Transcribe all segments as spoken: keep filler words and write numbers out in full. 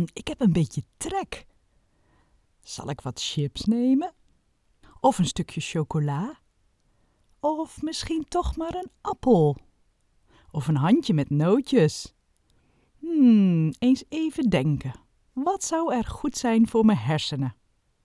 Hmm, ik heb een beetje trek. Zal ik wat chips nemen? Of een stukje chocola? Of misschien toch maar een appel? Of een handje met nootjes? Hmm, eens even denken. Wat zou er goed zijn voor mijn hersenen?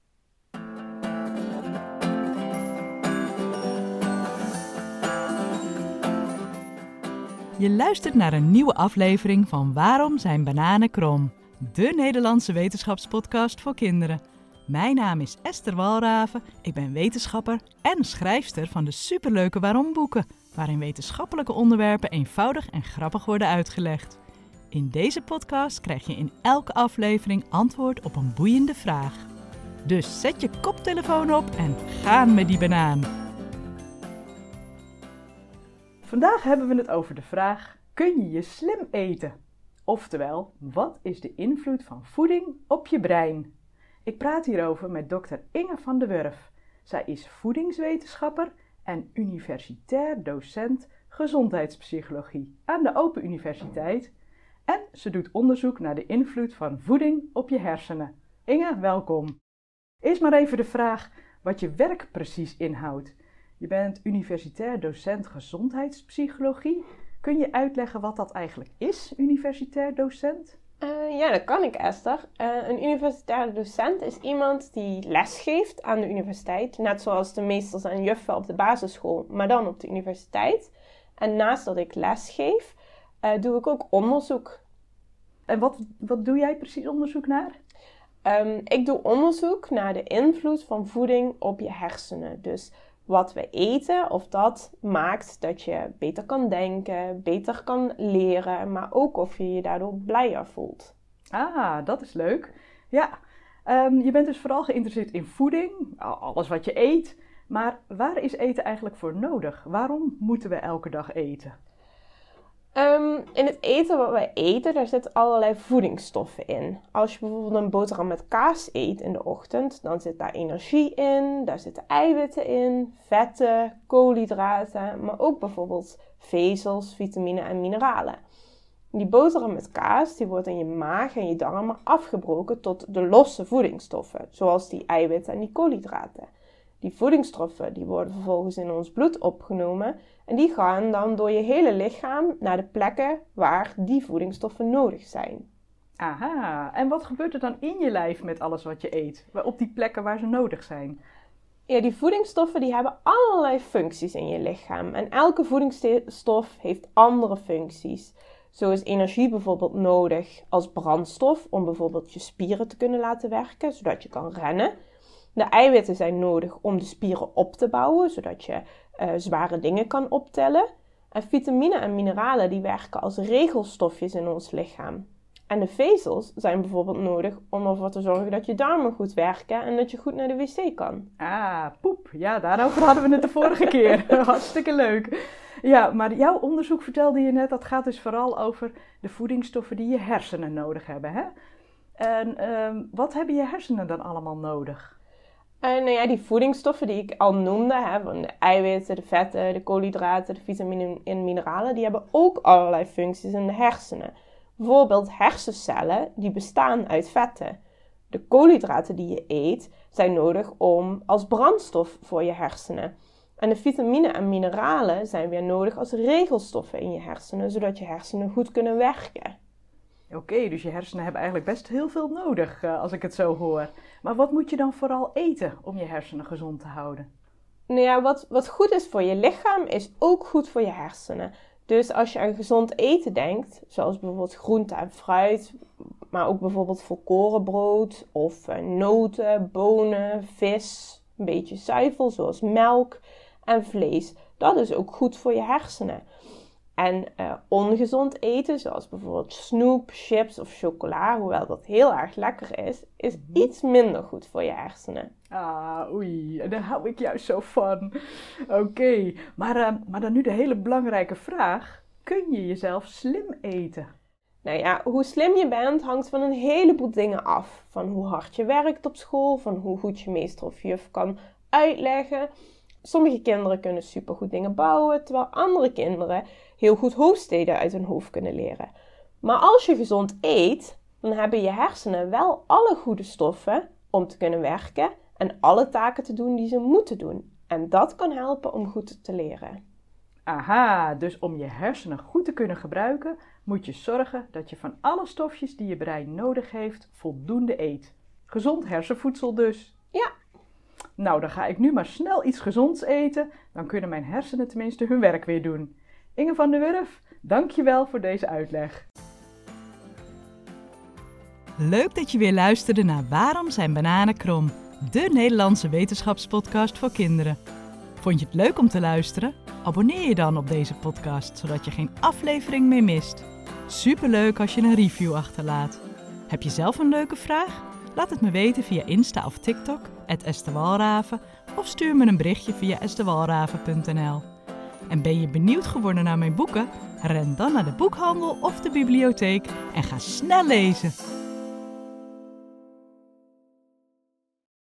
Je luistert naar een nieuwe aflevering van Waarom zijn bananen krom? De Nederlandse wetenschapspodcast voor kinderen. Mijn naam is Esther Walraven, ik ben wetenschapper en schrijfster van de superleuke Waarom boeken, waarin wetenschappelijke onderwerpen eenvoudig en grappig worden uitgelegd. In deze podcast krijg je in elke aflevering antwoord op een boeiende vraag. Dus zet je koptelefoon op en gaan met die banaan! Vandaag hebben we het over de vraag: kun je je slim eten? Oftewel, wat is de invloed van voeding op je brein? Ik praat hierover met dokter Inge van de Wurf. Zij is voedingswetenschapper en universitair docent gezondheidspsychologie aan de Open Universiteit. En ze doet onderzoek naar de invloed van voeding op je hersenen. Inge, welkom. Eerst maar even de vraag wat je werk precies inhoudt. Je bent universitair docent gezondheidspsychologie. Kun je uitleggen wat dat eigenlijk is, universitair docent? Uh, ja, dat kan ik, Esther. Uh, een universitair docent is iemand die lesgeeft aan de universiteit. Net zoals de meesters en juffen op de basisschool, maar dan op de universiteit. En naast dat ik lesgeef, uh, doe ik ook onderzoek. En wat, wat doe jij precies onderzoek naar? Um, ik doe onderzoek naar de invloed van voeding op je hersenen. Dus wat we eten, of dat maakt dat je beter kan denken, beter kan leren, maar ook of je je daardoor blijer voelt. Ah, dat is leuk. Ja, um, je bent dus vooral geïnteresseerd in voeding, alles wat je eet. Maar waar is eten eigenlijk voor nodig? Waarom moeten we elke dag eten? Um, in het eten wat wij eten, daar zitten allerlei voedingsstoffen in. Als je bijvoorbeeld een boterham met kaas eet in de ochtend, dan zit daar energie in, daar zitten eiwitten in, vetten, koolhydraten, maar ook bijvoorbeeld vezels, vitamine en mineralen. Die boterham met kaas, die wordt in je maag en je darmen afgebroken tot de losse voedingsstoffen, zoals die eiwitten en die koolhydraten. Die voedingsstoffen die worden vervolgens in ons bloed opgenomen en die gaan dan door je hele lichaam naar de plekken waar die voedingsstoffen nodig zijn. Aha, en wat gebeurt er dan in je lijf met alles wat je eet, op die plekken waar ze nodig zijn? Ja, die voedingsstoffen die hebben allerlei functies in je lichaam en elke voedingsstof heeft andere functies. Zo is energie bijvoorbeeld nodig als brandstof om bijvoorbeeld je spieren te kunnen laten werken, zodat je kan rennen. De eiwitten zijn nodig om de spieren op te bouwen, zodat je uh, zware dingen kan optillen. En vitamine en mineralen die werken als regelstofjes in ons lichaam. En de vezels zijn bijvoorbeeld nodig om ervoor te zorgen dat je darmen goed werken en dat je goed naar de wc kan. Ah, poep. Ja, daarover hadden we het de vorige keer. Hartstikke leuk. Ja, maar jouw onderzoek vertelde je net, dat gaat dus vooral over de voedingsstoffen die je hersenen nodig hebben, hè? En uh, wat hebben je hersenen dan allemaal nodig? Uh, nou ja, die voedingsstoffen die ik al noemde, hè, van de eiwitten, de vetten, de koolhydraten, de vitamine en mineralen, die hebben ook allerlei functies in de hersenen. Bijvoorbeeld hersencellen, die bestaan uit vetten. De koolhydraten die je eet, zijn nodig om als brandstof voor je hersenen. En de vitamine en mineralen zijn weer nodig als regelstoffen in je hersenen, zodat je hersenen goed kunnen werken. Oké, okay, dus je hersenen hebben eigenlijk best heel veel nodig, uh, als ik het zo hoor. Maar wat moet je dan vooral eten om je hersenen gezond te houden? Nou ja, wat, wat goed is voor je lichaam, is ook goed voor je hersenen. Dus als je aan gezond eten denkt, zoals bijvoorbeeld groente en fruit, maar ook bijvoorbeeld volkorenbrood of uh, noten, bonen, vis, een beetje zuivel zoals melk en vlees. Dat is ook goed voor je hersenen. En uh, ongezond eten, zoals bijvoorbeeld snoep, chips of chocola, hoewel dat heel erg lekker is, is iets minder goed voor je hersenen. Ah, oei, daar hou ik juist zo van. Oké, okay. maar, uh, maar dan nu de hele belangrijke vraag. Kun je jezelf slim eten? Nou ja, hoe slim je bent hangt van een heleboel dingen af. Van hoe hard je werkt op school, van hoe goed je meester of juf kan uitleggen. Sommige kinderen kunnen supergoed dingen bouwen, terwijl andere kinderen heel goed hoofdsteden uit hun hoofd kunnen leren. Maar als je gezond eet, dan hebben je hersenen wel alle goede stoffen om te kunnen werken en alle taken te doen die ze moeten doen. En dat kan helpen om goed te leren. Aha, dus om je hersenen goed te kunnen gebruiken, moet je zorgen dat je van alle stofjes die je brein nodig heeft, voldoende eet. Gezond hersenvoedsel dus. Ja. Nou, dan ga ik nu maar snel iets gezonds eten, dan kunnen mijn hersenen tenminste hun werk weer doen. Inge van der Wurf, dank je wel voor deze uitleg. Leuk dat je weer luisterde naar Waarom zijn bananen krom? De Nederlandse wetenschapspodcast voor kinderen. Vond je het leuk om te luisteren? Abonneer je dan op deze podcast, zodat je geen aflevering meer mist. Superleuk als je een review achterlaat. Heb je zelf een leuke vraag? Laat het me weten via Insta of TikTok, at estewalraven, of stuur me een berichtje via estewalraven punt n l. En ben je benieuwd geworden naar mijn boeken? Ren dan naar de boekhandel of de bibliotheek en ga snel lezen.